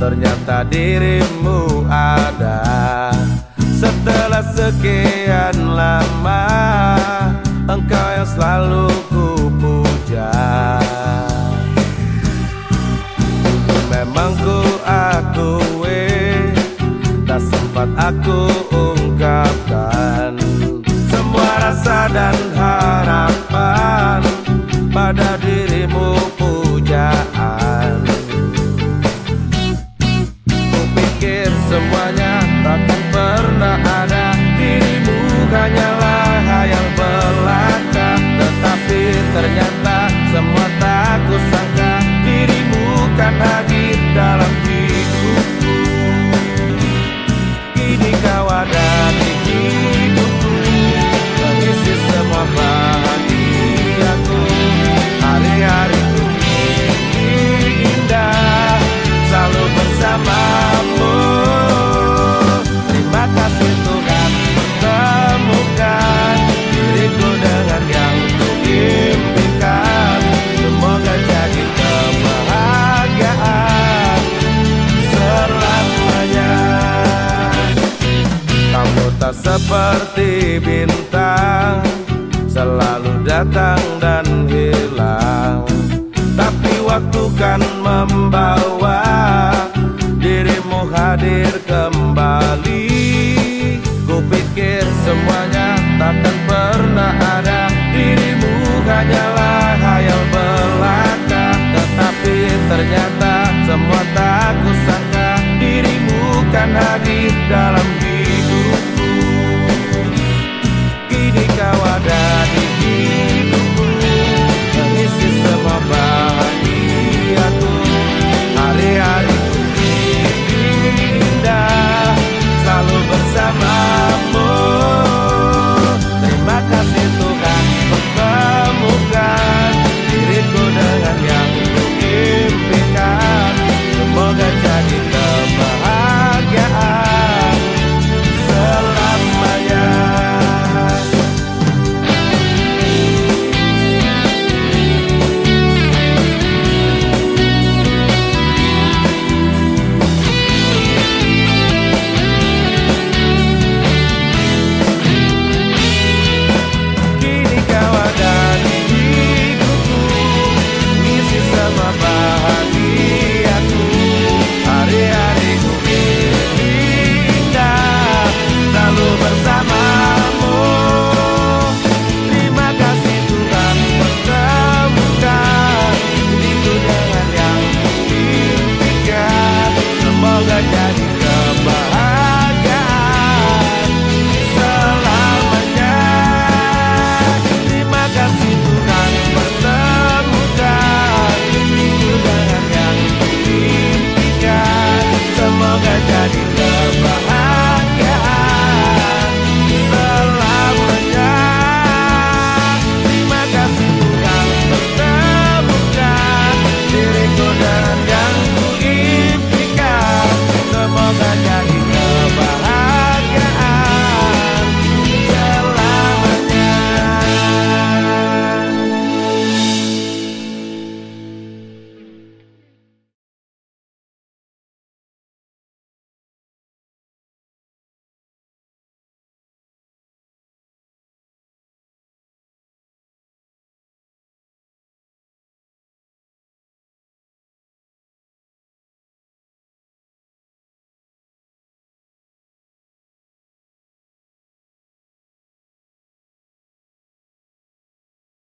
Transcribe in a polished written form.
ternyata dirimu ada. Setelah sekian lama, engkau yang selalu ku puja. Memang ku akui, tak sempat aku ungkapkan semua rasa dan harapan pada dirimu pujaan. Ku pikir semuanya takkan pernah ada, dirimu hanyalah hayal belaka. Tetapi ternyata semua tak kusangka, dirimu kan hadir dalam hidupku. Kini kau ada di hidupku, mengisi semua bahagiaku. Hari-hariku ini indah, selalu bersamamu. Terima kasih Tuhan pertemukan diriku dengan yang ku impikan. Semoga jadi kebahagiaan selamanya. Kamu tak seperti bintang, selalu datang dan hilang. Tapi waktu kan membawa dirimu hadir kembali. Ku pikir semua